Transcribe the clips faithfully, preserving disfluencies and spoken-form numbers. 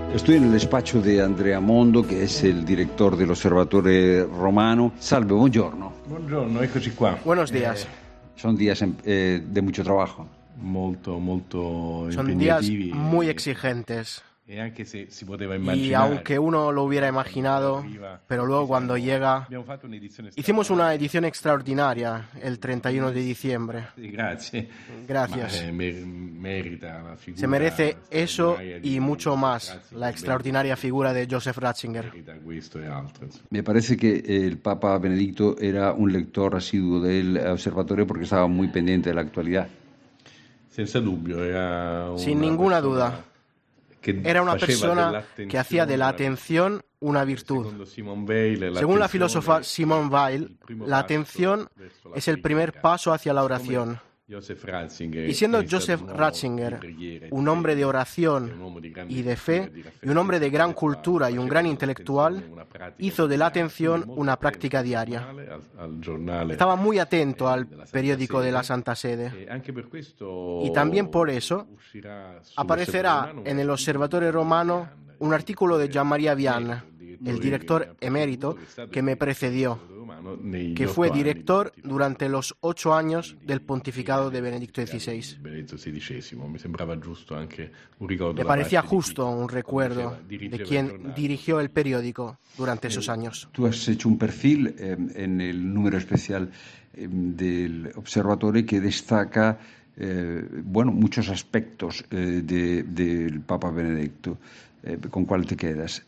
Estoy en el despacho de Andrea Mondo, che è il direttore dell'Osservatore Romano. Salve, buongiorno. Buongiorno, eccoci qua. Buenos días. Eh, son días eh, de mucho trabajo. Molto, molto Son días impegnativi. muy exigentes. E anche se si poteva Y immaginare. aunque uno lo hubiera imaginado, pero luego cuando llega... Abbiamo fatto un'edizione Hicimos una edición extraordinaria el treinta y uno de diciembre. Sì, grazie. Gracias. Ma, eh, mer- merita la figura. Se merece eso straordinaria y di mucho más, Ratzinger, la extraordinaria figura de Joseph Ratzinger. merita questo e altro. insomma. Me parece que el Papa Benedicto era un lector asiduo del Observatorio porque estaba muy pendiente de la actualidad. Senza dubbio, era Sin una ninguna persona duda. che Era una faceva persona dell'attenzione que hacía de la una- atención una virtud. Secondo Simone Weil, Según la l'attenzione filósofa è Simone Weil, il primo la passo atención verso la es el primer preghiera. paso hacia la Siccome oración. Joseph Ratzinger Y siendo è stato Joseph un uomo Ratzinger di preghiera e un di hombre de fede, e oración un uomo di grande y de cultura fe e di y un hombre de gran raffinatezza cultura y un gran intelectual, faceva una pratica hizo de la quotidiana, atención quindi molto una attento práctica al diaria. giornale, al- al giornale, Estaba muy atento eh, al della Santa periódico de la Sede, Santa Sede. e anche per questo Y también por eso uscirà aparecerá sull'Osservatore en el Romano Observatorio Romano un artículo de Jean-Marie Vian, el director emérito que me precedió, que fue director durante los ocho años del pontificado de Benedicto dieciséis. Benedetto sedicesimo. Mi sembrava giusto anche un ricordo Me da parecía parte di chi justo un recuerdo conduceva- dirigeva de il quien giornale. dirigió el periódico durante esos años. Tú has hecho un perfil eh, en el número especial eh, del Observatorio que destaca eh, bueno, muchos aspectos eh, de- del Papa Benedicto. Eh, ¿Con cuál te quedas?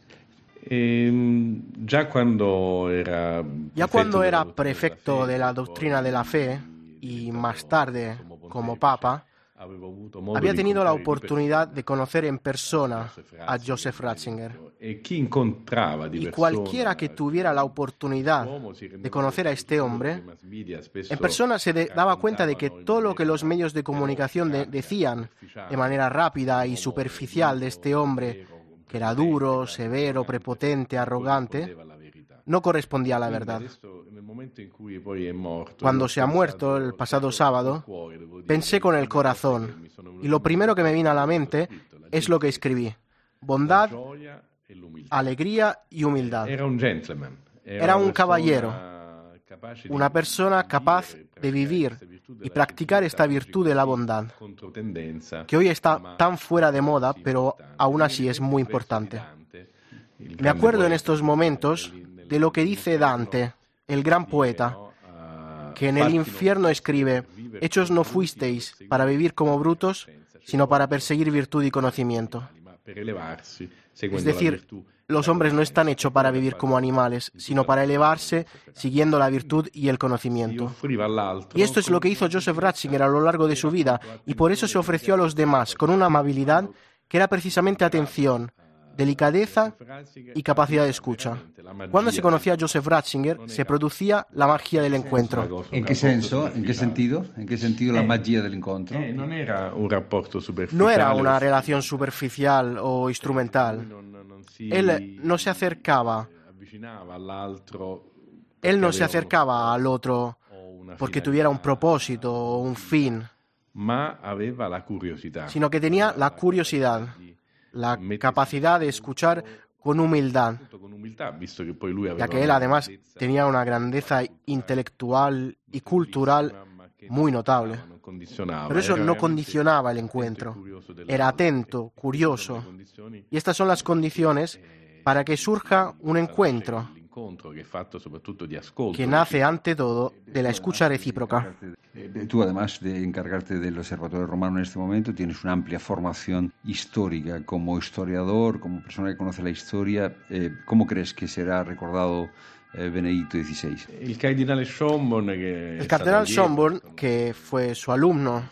Ehm, già quando era Ya prefetto cuando della era dottrina prefecto della de la fede, doctrina poi de la fe y más tarde como papa, avevo avuto modo había di tenido la incontrare di oportunidad persona de conocer en persona a Joseph Joseph Ratzinger. e chi incontrava di Y persona cualquiera que tuviera la oportunidad l'uomo si rendeva de conocer a conto este di quello hombre, che i mass media spesso en persona se de- daba cuenta de que raccontavano in todo lo que los maniera medios de comunicación de- veloce, decían superficiale, de manera rápida y un uomo superficial de este hombre, severo, que era duro, prepotente, severo, prepotente, arrogante, corrispondeva alla verità. no correspondía a la Quindi verdad. adesso, nel momento in cui poi è morto, Cuando io ho se ha muerto pensato el pasado col sábado, cuore, devo dire, pensé con el le prime cose che corazón mi sono y venute lo in primero que me vino a la mente scritto, la es lo que escribí. Bondad, gioia e l'umiltà. alegría y humildad. Era un gentleman, Era un una caballero, persona capace di Una persona capaz vivere e de vivir praticare questa virtù y della practicar esta gentilità, virtud de la bondad, controtendenza, que hoy está ma tan fuera de moda, sì pero importante. aún Mi así viene es in muy mente il verso di importante. Dante, il Me grande acuerdo en poeta, estos momentos nel- nel- de lo que nel dice inferno, Dante, el gran scrive, poeta, no, a- que en el "Fatti non infierno fuiste escribe, per vivere hechos come no bruti, fuisteis per para seguire vivir como la brutos, conoscenza, cioè sino para l'uomo perseguir virtud y conocimiento. ma per elevarsi, Es seguendo la decir, virtù e los la hombres no están conoscenza. hechos para vivir como animales, sino para elevarse siguiendo la virtud y el Si conocimiento. offriva all'altro Y esto es lo que hizo Joseph Ratzinger a lo largo de su vida, y por eso se ofreció a los demás con una amabilidad que era precisamente atención, delicadeza y capacidad de escucha. Cuando se conocía a Joseph Ratzinger, se producía la magia del encuentro. ¿En qué senso? ¿En qué sentido? ¿En qué sentido la magia del encuentro? Eh, non era un rapporto superficiale. No era una relación superficial o instrumental. Non, non si Él no se acercaba, avvicinava all'altro él no perché se aveva acercaba al otro o una porque finalità, tuviera un propósito o un fin, ma aveva la curiosità, sino que tenía la curiosidad, la capacidad de escuchar con humildad, appunto con umiltà, visto che poi lui aveva ya que él una además grandezza tenía una grandeza intelectual y cultural ma che muy notable. non condizionava, Pero eso era no veramente condicionaba el attento e encuentro. curioso delle Era altre. atento, curioso. Le condizioni Y estas son las condiciones para que surja un encuentro l'incontro che è fatto soprattutto di ascolto, que nace ante todo de la escucha recíproca. Eh, Tú, además de encargarte del Observatorio Romano en este momento, tienes una amplia formación histórica como historiador, como persona que conoce la historia. Eh, ¿Cómo crees que será recordado eh, Benedicto dieciséis? il cardinale Schönborn che El cardenal Schönborn, que fue su alumno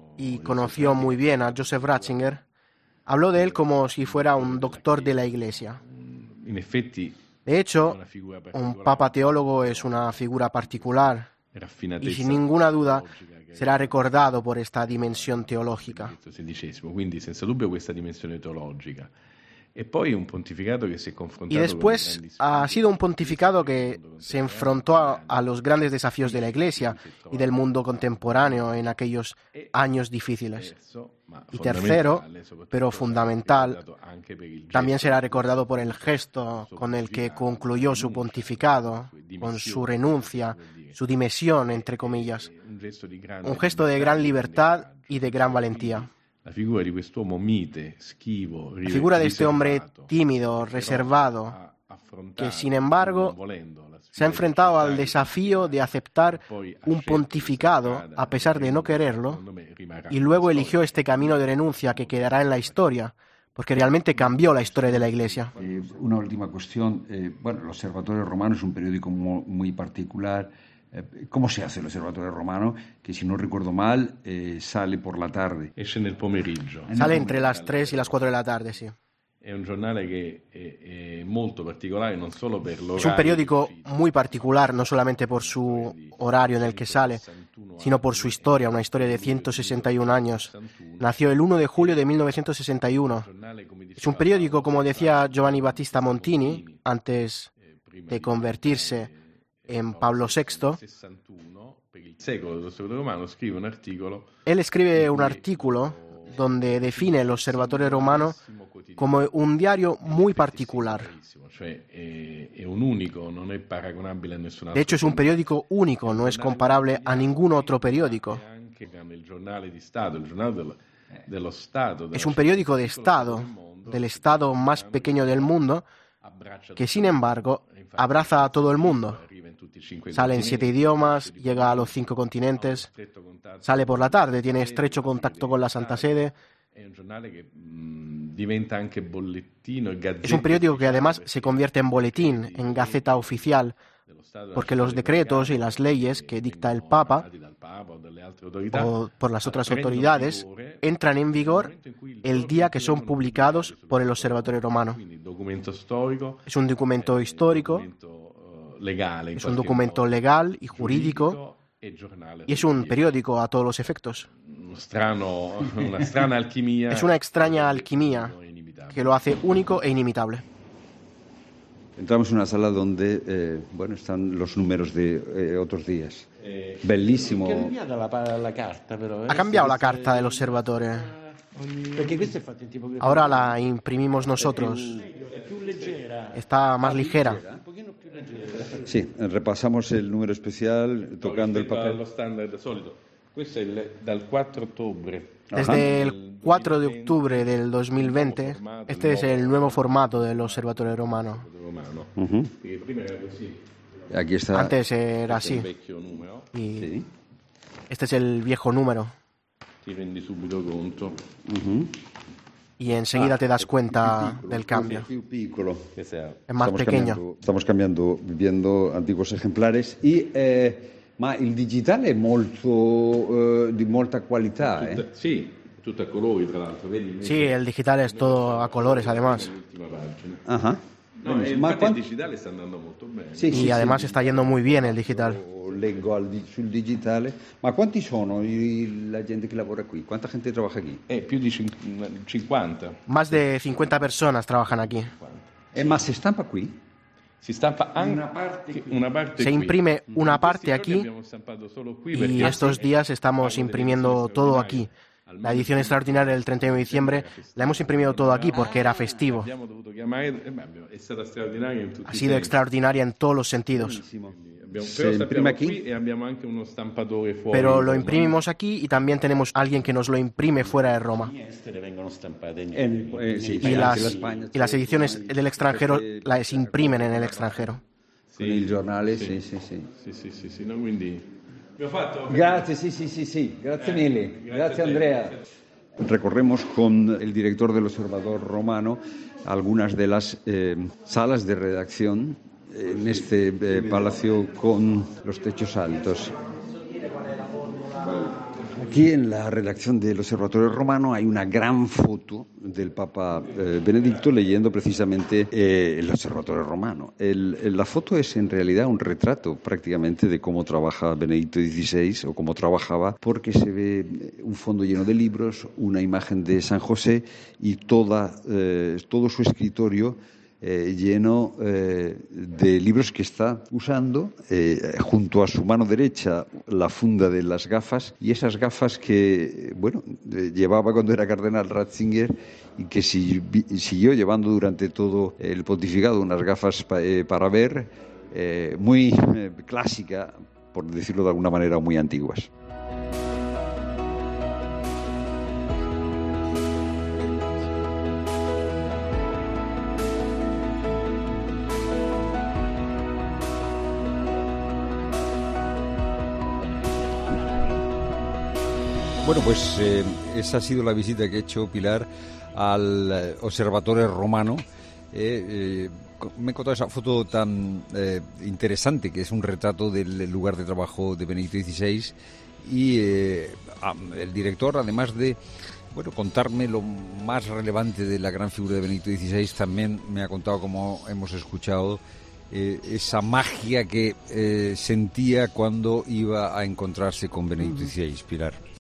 y conoció muy bien a Joseph Ratzinger, habló de él como si fuera un doctor de la Iglesia. in effetti De hecho, una figura un particolare, papa teólogo es una figura particular y raffinatezza sin ninguna duda teologica che será recordado por esta dimensión teológica. Benedetto sedicesimo, quindi senza dubbio questa dimensione teologica. Y después ha sido un pontificado que se enfrentó a, a los grandes desafíos de la Iglesia y del mundo contemporáneo en aquellos años difíciles. Y tercero, pero fundamental, también será recordado por el gesto con el que concluyó su pontificado, con su renuncia, su dimisión, entre comillas. Un gesto de gran libertad y de gran valentía. La figura de quest'uomo mite, schivo, La figura de este hombre tímido, reservado, que sin embargo se ha enfrentado al desafío de aceptar un pontificado a pesar de no quererlo y luego eligió este camino de renuncia que quedará en la historia, porque realmente cambió la historia de la Iglesia. Eh, una última cuestión. Eh, bueno, el Observatorio Romano es un periódico muy, muy particular. ¿Cómo se hace el Observatorio Romano? Que si no recuerdo mal, eh, sale por la tarde. Esce nel pomeriggio. Sale entre las tres y las cuatro de la tarde, sí. È un giornale che è, è molto particolare, non solo per l'orario. Es un periódico muy particular, no solamente por su horario en el que sale, sino por su historia, una historia de ciento sesenta y un años. Nació el primero de julio de mil novecientos sesenta y uno. Es un periódico, como decía Giovanni Battista Montini, antes de convertirse en Pablo sexto, él escribe un artículo donde define el Observatorio Romano como un diario muy particular. De hecho, es un periódico único, no es comparable a ningún otro periódico. Es un periódico de Estado, del Estado más pequeño del mundo, que sin embargo abraza a todo el mundo. Sale en siete idiomas, llega a los cinco continentes, sale por la tarde, tiene estrecho contacto con la Santa Sede. Es un periódico que además se convierte en boletín, en gaceta oficial, porque los decretos y las leyes que dicta el Papa o por las otras autoridades entran en vigor el día que son publicados por el Observatorio Romano. Es un documento histórico, es un documento legal y jurídico y es un periódico a todos los efectos. Es una extraña alquimia que lo hace único e inimitable. Entramos en una sala donde eh, bueno, están los números de eh, otros días. Bellísimo. Ha cambiado la carta del observatorio. Ahora la imprimimos nosotros. Está más ligera. Sí, repasamos el número especial tocando el papel. Desde el cuatro de octubre del dos mil veinte, este es el nuevo formato del Observatorio Romano. Uh-huh. Aquí está. Antes era así. Y este es el viejo número. Uh-huh. Y enseguida te das cuenta del cambio. Es más pequeño. Estamos cambiando, viendo antiguos ejemplares y eh, ma il digitale è molto eh, di molta qualità, eh? Sì, tutto a colori tra l'altro, vedi? Sí, el digital es todo a colores además. Ajá. No, eh, ma il digitale sta andando molto bene. Sì, Y sì, además sì. está yendo muy bien el digital. Leggo al di- sul digitale. Ma quanti sono i- la gente che lavora qui? Quanta gente trabaja aquí? Eh, più di cin- cinquanta. Más de cincuenta personas trabajan aquí. Eh, ma si stampa qui? Si stampa anche una parte Se qui. imprime una In questi parte giorni aquí abbiamo stampato solo qui y perché estos días estamos imprimiendo todo aquí. La edición extraordinaria del treinta y uno de diciembre la hemos imprimido todo aquí porque era festivo. abbiamo dovuto chiamare, eh, beh, abbiamo- è stata straordinaria in tutti Ha i sido sensi. extraordinaria en todos los sentidos. Abbiamo, Se però imprime sappiamo aquí? qui e abbiamo anche uno stampatore fuori. Pero lo imprimimos aquí y también tenemos alguien que nos lo imprime fuera de Roma. En, eh, sì, Y anche las, la Spagna. y las ediciones del extranjero las imprimen en el extranjero. Con il giornale, sì, sì, sì. Sì, sì, sì, sì, no, quindi abbiamo fatto. Grazie, sì, sì, sì, sì. Grazie Eh, mille. grazie Grazie a te. Andrea. Recorremos con el director del Observador Romano algunas de las eh, salas de redacción en este eh, palacio con los techos altos. Aquí en la redacción del Observatorio Romano hay una gran foto del Papa eh, Benedicto leyendo precisamente eh, el Observatorio Romano. El, el, la foto es en realidad un retrato prácticamente de cómo trabaja Benedicto dieciséis o cómo trabajaba, porque se ve un fondo lleno de libros, una imagen de San José y toda, eh, todo su escritorio Eh, lleno eh, de libros que está usando, eh, junto a su mano derecha la funda de las gafas, y esas gafas que, bueno, eh, llevaba cuando era cardenal Ratzinger y que si, siguió llevando durante todo el pontificado, unas gafas pa, eh, para ver, eh, muy eh, clásica, por decirlo de alguna manera, muy antiguas. Bueno, pues eh, esa ha sido la visita que he hecho, Pilar, al eh, Observatorio Romano. Eh, eh, me he encontrado esa foto tan eh, interesante, que es un retrato del lugar de trabajo de Benedicto dieciséis, y eh, el director, además de bueno contarme lo más relevante de la gran figura de Benedicto dieciséis, también me ha contado, como hemos escuchado, eh, esa magia que eh, sentía cuando iba a encontrarse con Benedicto dieciséis, Pilar.